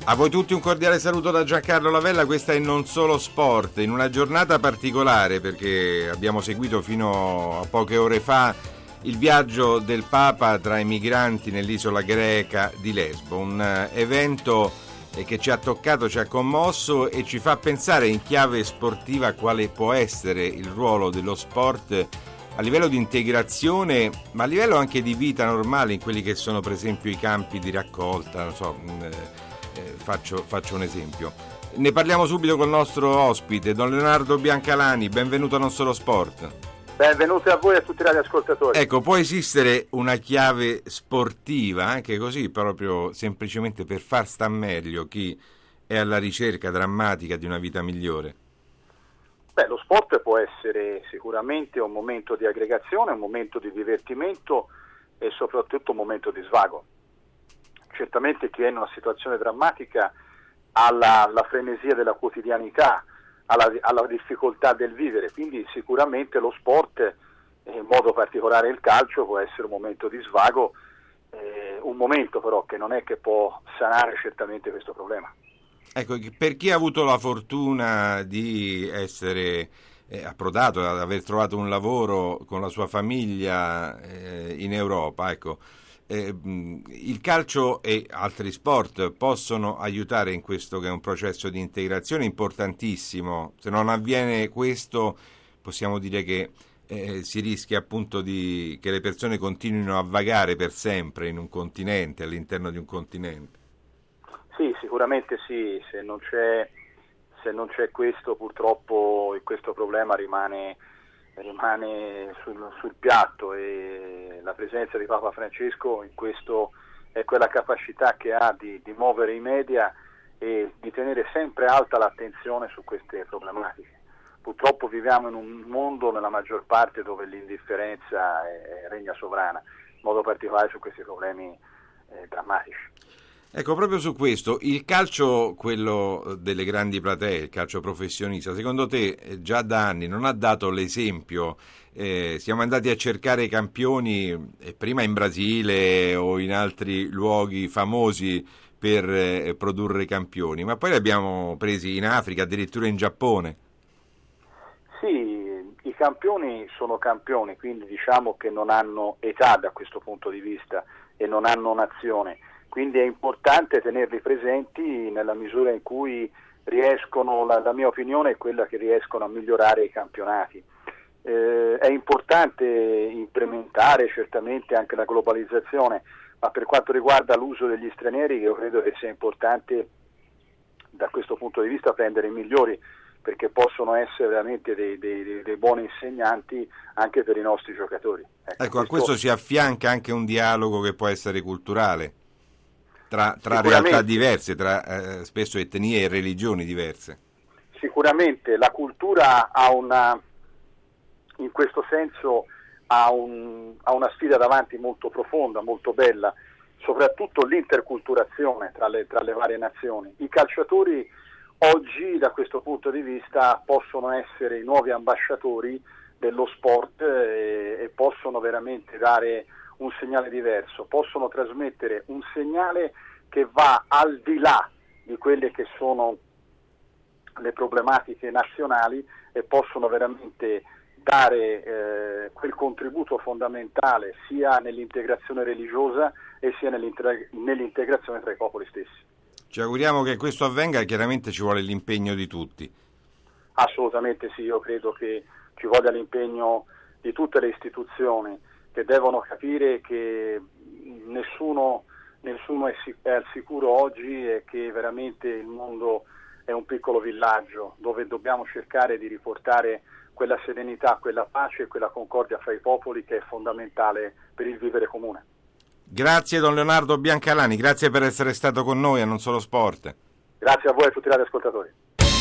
A voi tutti un cordiale saluto da Giancarlo Lavella, questa è Non Solo Sport, in una giornata particolare perché abbiamo seguito fino a poche ore fa il viaggio del Papa tra i migranti nell'isola greca di Lesbo, un evento che ci ha toccato, ci ha commosso e ci fa pensare in chiave sportiva quale può essere il ruolo dello sport a livello di integrazione, ma a livello anche di vita normale in quelli che sono per esempio i campi di raccolta, non so. Faccio un esempio. Ne parliamo subito col nostro ospite, Don Leonardo Biancalani. Benvenuto a Non Solo Sport. Benvenuti a voi e a tutti i radioascoltatori. Ecco, può esistere una chiave sportiva, anche così, proprio semplicemente per far sta meglio chi è alla ricerca drammatica di una vita migliore? Lo sport può essere sicuramente un momento di aggregazione, un momento di divertimento e soprattutto un momento di svago. Certamente chi è in una situazione drammatica ha la frenesia della quotidianità, ha la difficoltà del vivere, quindi sicuramente lo sport, in modo particolare il calcio, può essere un momento di svago, un momento però che non è che può sanare certamente questo problema. Ecco, per chi ha avuto la fortuna di essere approdato, ad aver trovato un lavoro con la sua famiglia in Europa, ecco, il calcio e altri sport possono aiutare in questo che è un processo di integrazione importantissimo. Se non avviene questo, possiamo dire che si rischia appunto che le persone continuino a vagare per sempre in un continente, all'interno di un continente. Sì, sicuramente sì, se non c'è questo, purtroppo questo problema rimane sul piatto, e la presenza di Papa Francesco in questo è quella capacità che ha di muovere i media e di tenere sempre alta l'attenzione su queste problematiche. Purtroppo viviamo in un mondo, nella maggior parte, dove l'indifferenza regna sovrana, in modo particolare su questi problemi drammatici. Ecco, proprio su questo, il calcio, quello delle grandi platee, il calcio professionista, secondo te già da anni non ha dato l'esempio? Siamo andati a cercare i campioni prima in Brasile o in altri luoghi famosi per produrre campioni, ma poi li abbiamo presi in Africa, addirittura in Giappone. Sì, i campioni sono campioni, quindi diciamo che non hanno età da questo punto di vista e non hanno nazione. Quindi è importante tenerli presenti nella misura in cui riescono, la mia opinione è quella che riescono a migliorare i campionati. È importante implementare certamente anche la globalizzazione, ma per quanto riguarda l'uso degli stranieri, io credo che sia importante da questo punto di vista prendere i migliori, perché possono essere veramente dei buoni insegnanti anche per i nostri giocatori. Ecco, a questo si affianca anche un dialogo che può essere culturale. Tra realtà diverse, tra spesso etnie e religioni diverse. Sicuramente la cultura in questo senso ha una sfida davanti molto profonda, molto bella, soprattutto l'interculturazione tra le varie nazioni. I calciatori oggi da questo punto di vista possono essere i nuovi ambasciatori dello sport e possono veramente dare un segnale diverso, possono trasmettere un segnale che va al di là di quelle che sono le problematiche nazionali e possono veramente dare quel contributo fondamentale sia nell'integrazione religiosa e sia nell'integrazione tra i popoli stessi. Ci auguriamo che questo avvenga, chiaramente ci vuole l'impegno di tutti. Assolutamente sì, io credo che ci voglia l'impegno di tutte le istituzioni, che devono capire che nessuno è al sicuro oggi e che veramente il mondo è un piccolo villaggio dove dobbiamo cercare di riportare quella serenità, quella pace e quella concordia fra i popoli che è fondamentale per il vivere comune. Grazie Don Leonardo Biancalani, grazie per essere stato con noi a Non Solo Sport. Grazie a voi e a tutti i radioascoltatori.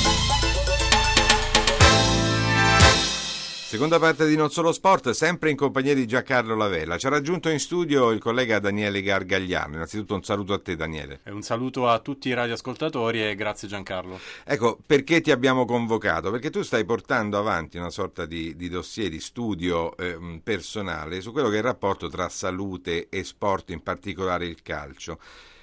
Seconda parte di Non Solo Sport, sempre in compagnia di Giancarlo Lavella. Ci ha raggiunto in studio il collega Daniele Gargagliano. Innanzitutto un saluto a te, Daniele. E un saluto a tutti i radioascoltatori e grazie Giancarlo. Ecco, perché ti abbiamo convocato? Perché tu stai portando avanti una sorta di dossier, di studio personale su quello che è il rapporto tra salute e sport, in particolare il calcio.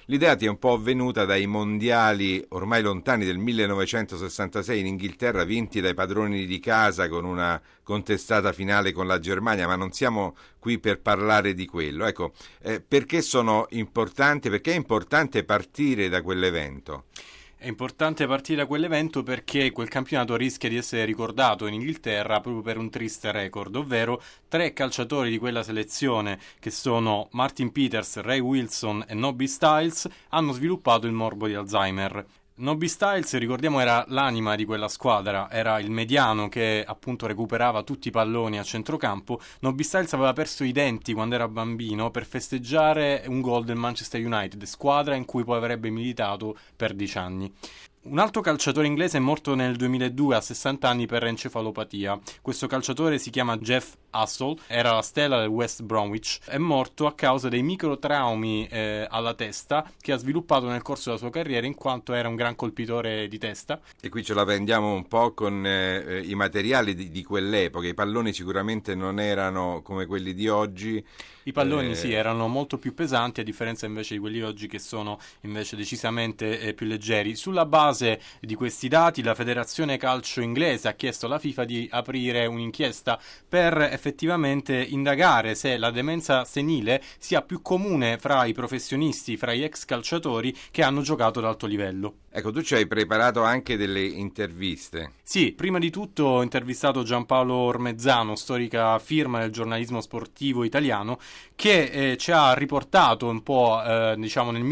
l'idea ti è un po' venuta dai mondiali ormai lontani del 1966 in Inghilterra, vinti dai padroni di casa con una contestata finale con la Germania, ma non siamo qui per parlare di quello. Ecco, perché sono importanti? Perché è importante partire da quell'evento? È importante partire da quell'evento perché quel campionato rischia di essere ricordato in Inghilterra proprio per un triste record, ovvero 3 calciatori di quella selezione, che sono Martin Peters, Ray Wilson e Nobby Stiles, hanno sviluppato il morbo di Alzheimer. Nobby Stiles, ricordiamo, era l'anima di quella squadra, era il mediano che appunto recuperava tutti i palloni a centrocampo. Nobby Stiles aveva perso i denti quando era bambino per festeggiare un gol del Manchester United, squadra in cui poi avrebbe militato per 10 anni. Un altro calciatore inglese è morto nel 2002 a 60 anni per encefalopatia. Questo calciatore si chiama Jeff Hassel, era la stella del West Bromwich, è morto a causa dei microtraumi alla testa che ha sviluppato nel corso della sua carriera, in quanto era un gran colpitore di testa. E qui ce la prendiamo un po' con i materiali di quell'epoca. I palloni sicuramente non erano come quelli di oggi. I palloni sì, erano molto più pesanti, a differenza invece di quelli oggi che sono invece decisamente più leggeri. Sulla base di questi dati la Federazione Calcio Inglese ha chiesto alla FIFA di aprire un'inchiesta per effettivamente indagare se la demenza senile sia più comune fra i professionisti, fra gli ex calciatori che hanno giocato ad alto livello. Ecco, tu ci hai preparato anche delle interviste. Sì, prima di tutto ho intervistato Giampaolo Ormezzano, storica firma del giornalismo sportivo italiano, che ci ha riportato un po' diciamo nel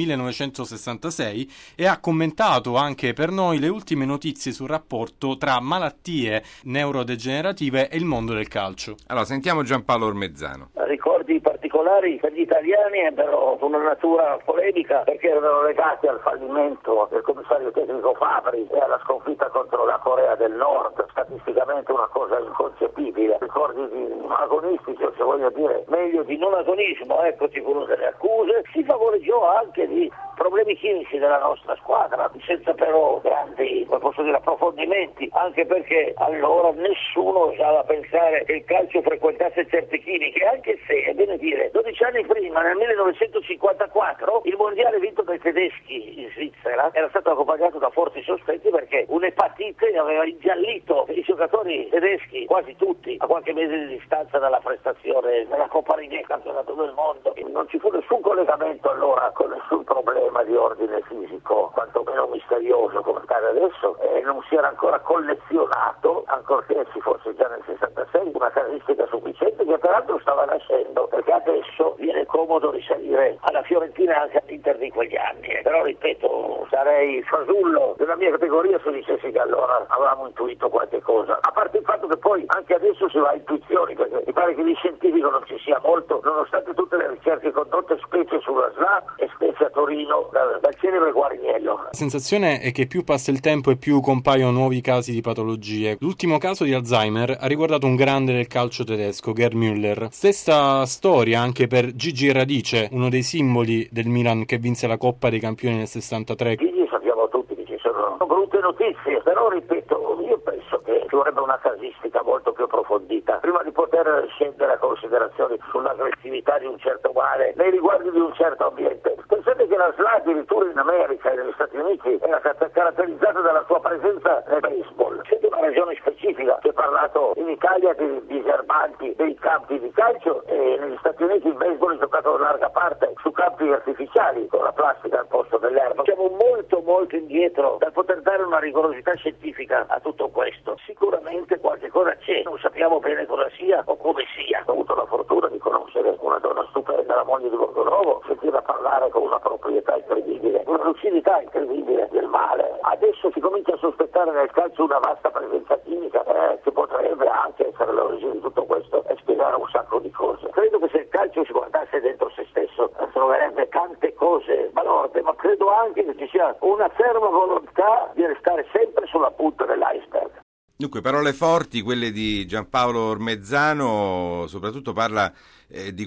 1966 e ha commentato anche per noi le ultime notizie sul rapporto tra malattie neurodegenerative e il mondo del calcio. Allora, sentiamo Giampaolo Ormezzano. Ricordi particolari per gli italiani ebbero una natura polemica perché erano legati al fallimento del commissario tecnico Fabri e alla sconfitta contro la Corea del Nord, statisticamente una cosa inconcepibile. Ricordi agonistici, se voglio dire meglio di non agonismo, ecco, ci furono delle accuse, si favoreggiò anche di problemi chimici della nostra squadra, senza però grandi, come posso dire, approfondimenti, anche perché allora nessuno osava pensare che il calcio frequentasse certe chimiche, anche se, è bene dire, 12 anni prima, nel 1954, il mondiale vinto dai tedeschi in Svizzera era stato accompagnato da forti sospetti perché un'epatite aveva ingiallito i giocatori tedeschi, quasi tutti, a qualche mese di distanza dalla prestazione della Coppa Ringhia, campionato del mondo. Non ci fu nessun collegamento allora con nessun problema di ordine fisico, quantomeno misterioso come accade adesso, e non si era ancora collezionato, ancorché ci fosse già nel 66 una casistica sufficiente che peraltro stava nascendo, perché adesso viene comodo risalire alla Fiorentina anche all'Inter di quegli anni. Però ripeto, sarei fasullo della mia categoria se dicessi che allora avevamo intuito qualche cosa, a parte il fatto che poi anche adesso si va a intuizioni, perché mi pare che di scientifico non ci sia molto, nonostante tutte le ricerche condotte, specie sulla SLA e specie a Torino dal celebre Guariniello. La sensazione è che più passa il tempo e più compaiono nuovi casi di patologie. L'ultimo caso di Alzheimer ha riguardato un grande del calcio tedesco, Gerd Müller. Stessa storia anche per Gigi Radice, uno dei simboli del Milan che vinse la Coppa dei Campioni nel 63. Gigi sappiamo tutti che ci sono brutte notizie, però ripeto, io penso che ci vorrebbe una casistica molto più approfondita prima di poter scendere a considerazioni sull'aggressività di un certo male nei riguardi di un certo ambiente. Pensate che la SLA addirittura in America e negli Stati Uniti era caratterizzata dalla sua presenza nel baseball. C'è una regione specifica, si è parlato in Italia di diserbanti dei campi di calcio e negli Stati Uniti il baseball è giocato in larga parte su campi artificiali con la plastica al posto dell'erba. Siamo molto indietro dal poter dare una rigorosità scientifica a tutto questo. Sicuramente qualche cosa c'è, non sappiamo bene cosa sia o come sia. Ho avuto la fortuna di conoscere una donna stupenda, la moglie di Borgonovo, sentirla parlare con una proprietà incredibile, una lucidità incredibile del male. Adesso si comincia a sospettare nel calcio una vasta presenza chimica che potrebbe anche essere l'origine di tutto questo e spiegare un sacco di cose. Credo che se il calcio si guardasse dentro se stesso troverebbe tante cose balorde, ma credo anche che ci sia una ferma volontà di restare sempre sulla punta dell'iceberg. Dunque, parole forti, quelle di Giampaolo Ormezzano, soprattutto parla di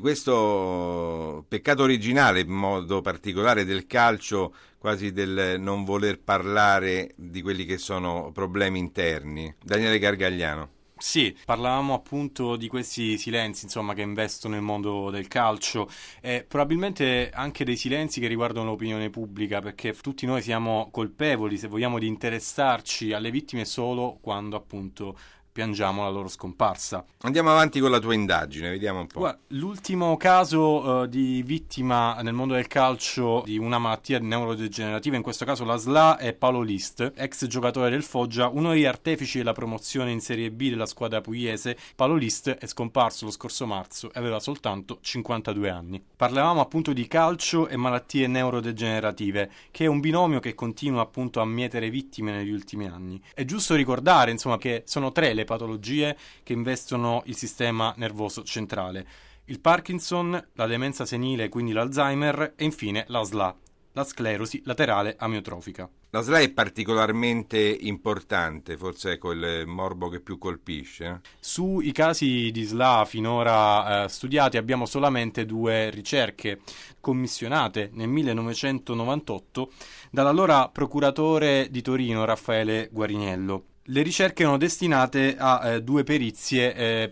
questo peccato originale, in modo particolare del calcio, quasi del non voler parlare di quelli che sono problemi interni. Daniele Gargagliano. Sì, parlavamo appunto di questi silenzi, insomma, che investono il mondo del calcio e probabilmente anche dei silenzi che riguardano l'opinione pubblica, perché tutti noi siamo colpevoli, se vogliamo, di interessarci alle vittime solo quando appunto piangiamo la loro scomparsa. Andiamo avanti con la tua indagine, vediamo un po'. Guarda, l'ultimo caso di vittima nel mondo del calcio di una malattia neurodegenerativa, in questo caso la SLA, è Paolo List, ex giocatore del Foggia, uno degli artefici della promozione in Serie B della squadra pugliese. Paolo List è scomparso lo scorso marzo e aveva soltanto 52 anni. Parlavamo appunto di calcio e malattie neurodegenerative, che è un binomio che continua appunto a mietere vittime negli ultimi anni. È giusto ricordare, insomma, che sono 3 le patologie che investono il sistema nervoso centrale: il Parkinson, la demenza senile, quindi l'Alzheimer, e infine la SLA, la sclerosi laterale amiotrofica. La SLA è particolarmente importante, forse è quel morbo che più colpisce. Sui casi di SLA finora studiati abbiamo solamente 2 ricerche commissionate nel 1998 dall'allora procuratore di Torino Raffaele Guariniello. Le ricerche erano destinate a 2 perizie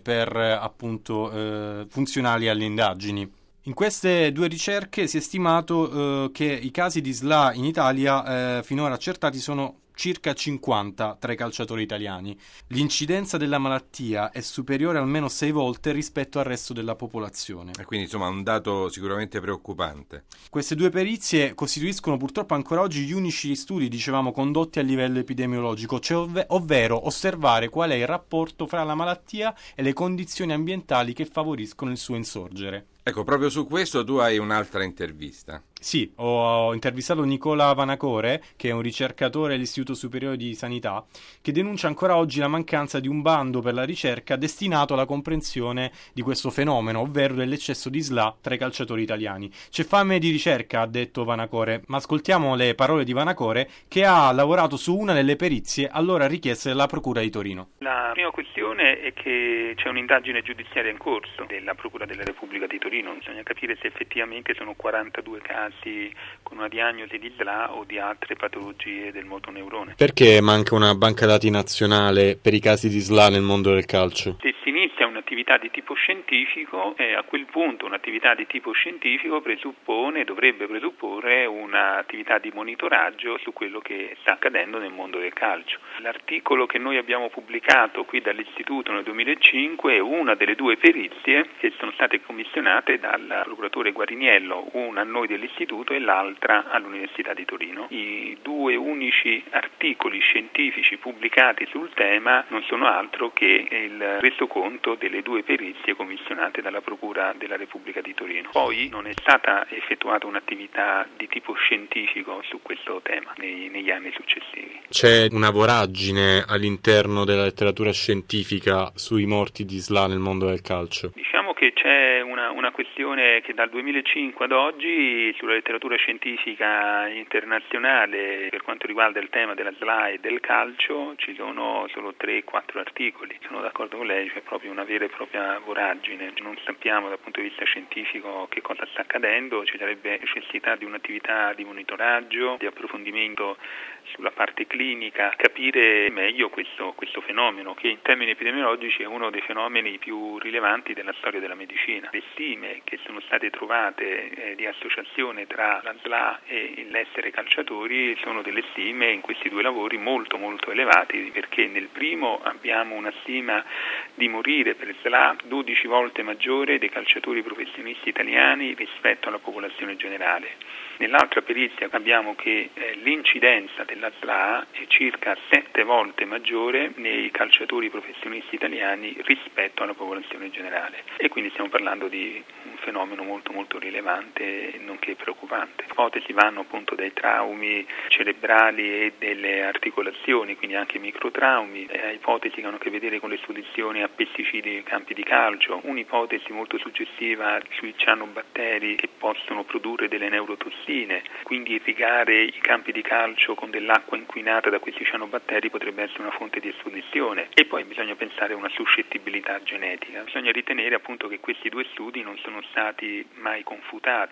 funzionali alle indagini. In queste 2 ricerche si è stimato che i casi di SLA in Italia finora accertati sono circa 50 tra i calciatori italiani. L'incidenza della malattia è superiore almeno 6 volte rispetto al resto della popolazione. E quindi insomma un dato sicuramente preoccupante. Queste 2 perizie costituiscono purtroppo ancora oggi gli unici studi, dicevamo, condotti a livello epidemiologico, cioè ovvero osservare qual è il rapporto fra la malattia e le condizioni ambientali che favoriscono il suo insorgere. Ecco, proprio su questo tu hai un'altra intervista. Sì, ho intervistato Nicola Vanacore, che è un ricercatore dell'Istituto Superiore di Sanità, che denuncia ancora oggi la mancanza di un bando per la ricerca destinato alla comprensione di questo fenomeno, ovvero dell'eccesso di SLA tra i calciatori italiani. C'è fame di ricerca, ha detto Vanacore, ma ascoltiamo le parole di Vanacore, che ha lavorato su una delle perizie allora richieste dalla Procura di Torino. La prima questione è che c'è un'indagine giudiziaria in corso della Procura della Repubblica di Torino. Bisogna capire se effettivamente sono 42 casi con una diagnosi di SLA o di altre patologie del motoneurone. Perché manca una banca dati nazionale per i casi di SLA nel mondo del calcio? Se si inizia un'attività di tipo scientifico, a quel punto un'attività di tipo scientifico dovrebbe presupporre un'attività di monitoraggio su quello che sta accadendo nel mondo del calcio. L'articolo che noi abbiamo pubblicato qui dall'Istituto nel 2005 è una delle 2 perizie che sono state commissionate dal procuratore Guariniello, una a noi dell'Istituto e l'altra all'Università di Torino. I 2 unici articoli scientifici pubblicati sul tema non sono altro che il resoconto delle 2 perizie commissionate dalla Procura della Repubblica di Torino. Poi non è stata effettuata un'attività di tipo scientifico su questo tema negli anni successivi. C'è una voragine all'interno della letteratura scientifica sui morti di SLA nel mondo del calcio? Diciamo che c'è una questione che dal 2005 ad oggi sulla letteratura scientifica internazionale per quanto riguarda il tema della SLA e del calcio ci sono solo 3-4 articoli. Sono d'accordo con lei, c'è proprio una vera e propria voragine. Non sappiamo dal punto di vista scientifico che cosa sta accadendo, ci sarebbe necessità di un'attività di monitoraggio, di approfondimento sulla parte clinica, capire meglio questo fenomeno che in termini epidemiologici è uno dei fenomeni più rilevanti della storia della medicina. Le stime che sono state trovate di associazione tra la SLA e l'essere calciatori sono delle stime in questi 2 lavori molto molto elevati, perché nel primo abbiamo una stima di morire per SLA 12 volte maggiore dei calciatori professionisti italiani rispetto alla popolazione generale. Nell'altra perizia abbiamo che l'incidenza della SLA è circa 7 volte maggiore nei calciatori professionisti italiani rispetto alla popolazione generale e quindi stiamo parlando di un fenomeno molto molto rilevante nonché preoccupante. Le ipotesi vanno appunto dai traumi cerebrali e delle articolazioni, quindi anche microtraumi, ipotesi che hanno a che vedere con l'esposizione a pesticidi nei campi di calcio, un'ipotesi molto suggestiva sui cianobatteri che possono produrre delle neurotossine, quindi irrigare i campi di calcio con dell'acqua inquinata da questi cianobatteri potrebbe essere una fonte di esposizione. E poi bisogna pensare a una suscettibilità genetica. Bisogna ritenere appunto che questi 2 studi non sono stati mai confutati,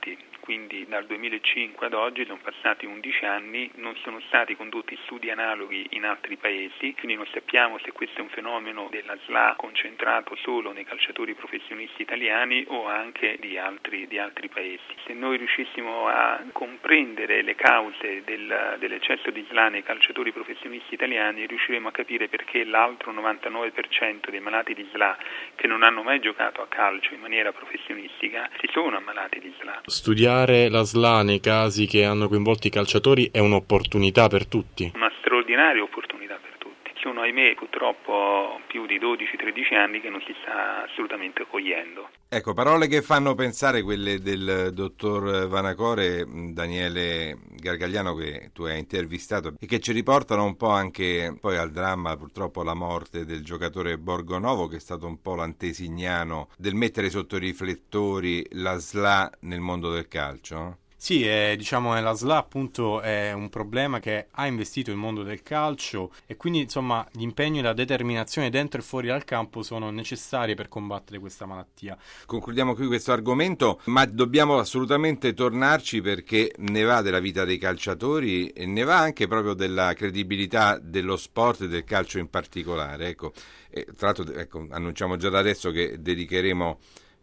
quindi dal 2005 ad oggi sono passati 11 anni, non sono stati condotti studi analoghi in altri paesi, quindi non sappiamo se questo è un fenomeno della SLA concentrato solo nei calciatori professionisti italiani o anche di altri paesi. Se noi riuscissimo a comprendere le cause dell'eccesso di SLA nei calciatori professionisti italiani, riusciremo a capire perché l'altro 99% dei malati di SLA che non hanno mai giocato a calcio in maniera professionistica si sono ammalati di SLA. Studiare la SLA nei casi che hanno coinvolto i calciatori è un'opportunità per tutti. Una straordinaria opportunità per tutti. Sono, ahimè, purtroppo più di 12-13 anni che non si sta assolutamente cogliendo. Ecco, parole che fanno pensare quelle del dottor Vanacore, Daniele Gargagliano, che tu hai intervistato e che ci riportano un po' anche poi al dramma, purtroppo la morte del giocatore Borgonovo, che è stato un po' l'antesignano del mettere sotto i riflettori la SLA nel mondo del calcio. Sì, la SLA appunto è un problema che ha investito il mondo del calcio e quindi insomma l'impegno e la determinazione dentro e fuori dal campo sono necessari per combattere questa malattia. Concludiamo qui questo argomento, ma dobbiamo assolutamente tornarci perché ne va della vita dei calciatori e ne va anche proprio della credibilità dello sport e del calcio in particolare. Ecco. Tra l'altro annunciamo già da adesso che dedicheremo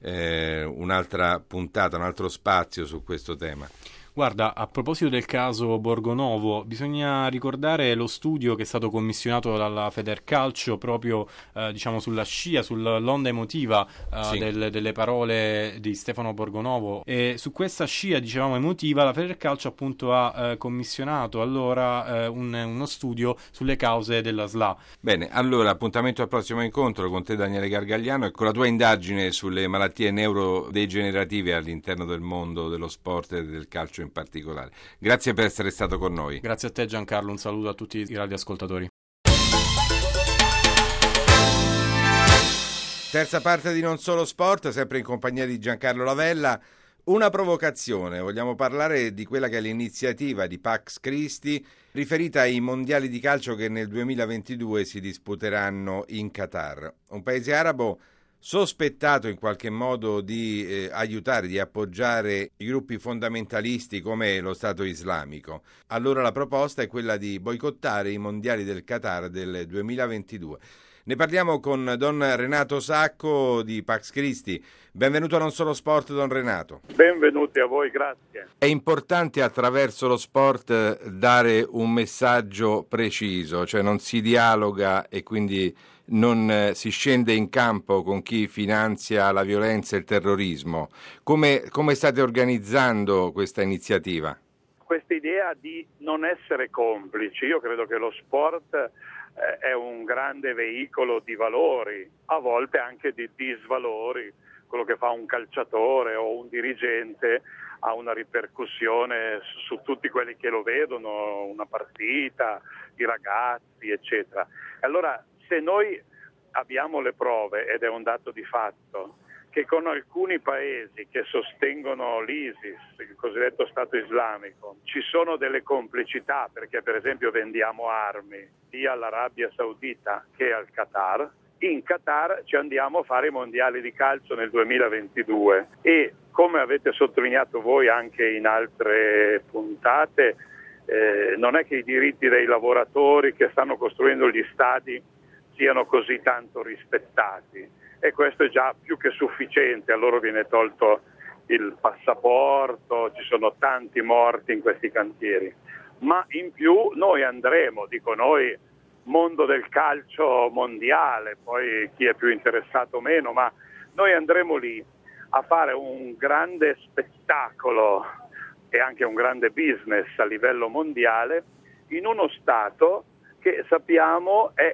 un'altra puntata, un altro spazio su questo tema. Guarda, a proposito del caso Borgonovo, bisogna ricordare lo studio che è stato commissionato dalla Federcalcio proprio sulla scia, sull'onda emotiva delle parole di Stefano Borgonovo, e su questa scia emotiva la Federcalcio appunto ha commissionato allora uno studio sulle cause della SLA. Bene, allora appuntamento al prossimo incontro con te Daniele Gargagliano e con la tua indagine sulle malattie neurodegenerative all'interno del mondo dello sport e del calcio in particolare. Grazie per essere stato con noi. Grazie a te Giancarlo, un saluto a tutti i radioascoltatori. Terza parte di Non Solo Sport, sempre in compagnia di Giancarlo Lavella. Una provocazione, vogliamo parlare di quella che è l'iniziativa di Pax Christi riferita ai mondiali di calcio che nel 2022 si disputeranno in Qatar, un paese arabo sospettato in qualche modo di aiutare, di appoggiare i gruppi fondamentalisti come lo Stato islamico. Allora la proposta è quella di boicottare i mondiali del Qatar del 2022. Ne parliamo con Don Renato Sacco di Pax Christi. Benvenuto a Non Solo Sport, Don Renato. Benvenuti a voi, grazie. È importante attraverso lo sport dare un messaggio preciso, cioè non si dialoga e quindi non si scende in campo con chi finanzia la violenza e il terrorismo. Come state organizzando questa iniziativa? Questa idea di non essere complici, io credo che lo sport è un grande veicolo di valori, a volte anche di disvalori. Quello che fa un calciatore o un dirigente ha una ripercussione su tutti quelli che lo vedono, una partita, i ragazzi, eccetera. Allora, se noi abbiamo le prove, ed è un dato di fatto, che con alcuni paesi che sostengono l'ISIS, il cosiddetto Stato islamico, ci sono delle complicità, perché per esempio vendiamo armi sia all'Arabia Saudita che al Qatar. In Qatar ci andiamo a fare i mondiali di calcio nel 2022 e, come avete sottolineato voi anche in altre puntate, non è che i diritti dei lavoratori che stanno costruendo gli stadi siano così tanto rispettati, e questo è già più che sufficiente. A loro viene tolto il passaporto, ci sono tanti morti in questi cantieri, ma in più noi andremo, dico noi, mondo del calcio mondiale, poi chi è più interessato o meno, ma noi andremo lì a fare un grande spettacolo e anche un grande business a livello mondiale in uno Stato che sappiamo è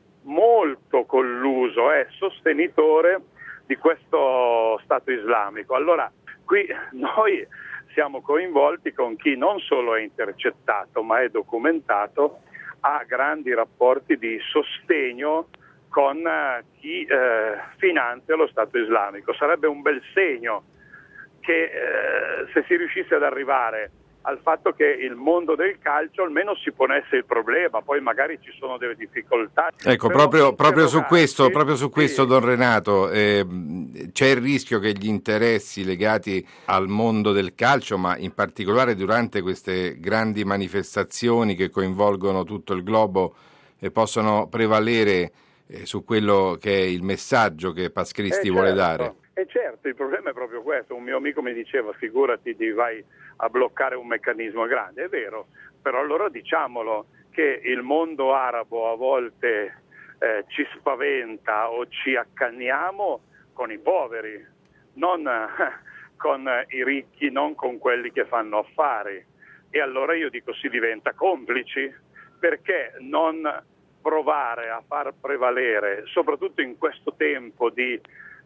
molto colluso, è sostenitore di questo Stato islamico. Allora qui noi siamo coinvolti con chi non solo è intercettato ma è documentato, ha grandi rapporti di sostegno con chi finanzia lo Stato islamico. Sarebbe un bel segno che se si riuscisse ad arrivare al fatto che il mondo del calcio almeno si ponesse il problema, poi magari ci sono delle difficoltà. Ecco, proprio su questo, Don Renato, c'è il rischio che gli interessi legati al mondo del calcio, ma in particolare durante queste grandi manifestazioni che coinvolgono tutto il globo, possano prevalere su quello che è il messaggio che Pascristi vuole dare. E certo, il problema è proprio questo. Un mio amico mi diceva, figurati, vai a bloccare un meccanismo grande. È vero, però allora diciamolo che il mondo arabo a volte ci spaventa o ci accanniamo con i poveri, non con i ricchi, non con quelli che fanno affari. E allora io dico, si diventa complici, perché non provare a far prevalere, soprattutto in questo tempo di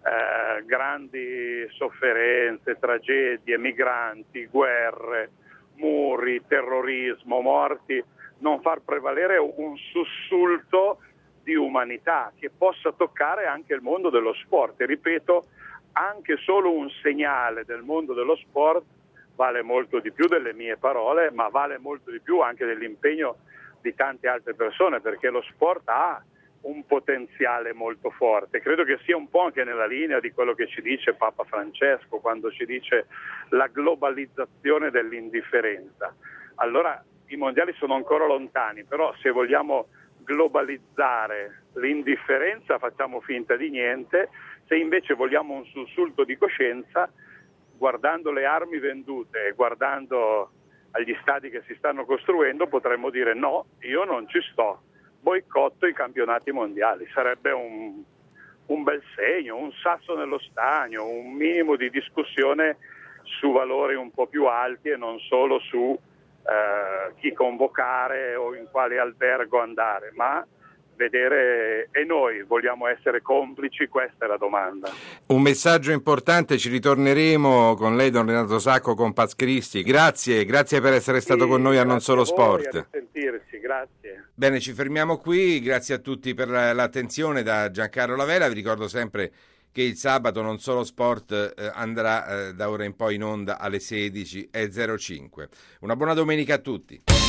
grandi sofferenze, tragedie, migranti, guerre, muri, terrorismo, morti, non far prevalere un sussulto di umanità che possa toccare anche il mondo dello sport. E ripeto, anche solo un segnale del mondo dello sport vale molto di più delle mie parole, ma vale molto di più anche dell'impegno di tante altre persone, perché lo sport ha un potenziale molto forte. Credo che sia un po' anche nella linea di quello che ci dice Papa Francesco quando ci dice la globalizzazione dell'indifferenza. Allora i mondiali sono ancora lontani, però se vogliamo globalizzare l'indifferenza facciamo finta di niente. Se invece vogliamo un sussulto di coscienza, guardando le armi vendute e guardando agli stadi che si stanno costruendo, potremmo dire no, io non ci sto, boicotto i campionati mondiali. Sarebbe un bel segno, un sasso nello stagno, un minimo di discussione su valori un po' più alti e non solo su chi convocare o in quale albergo andare, ma vedere. E noi vogliamo essere complici? Questa è la domanda. Un messaggio importante, ci ritorneremo con lei, Don Renato Sacco, con Pascristi. Grazie per essere stato con noi a Non Solo Sport. A sentirci, grazie. Bene, ci fermiamo qui, grazie a tutti per l'attenzione da Giancarlo Lavella. Vi ricordo sempre che il sabato Non Solo Sport andrà da ora in poi in onda alle 16:05. Una buona domenica a tutti.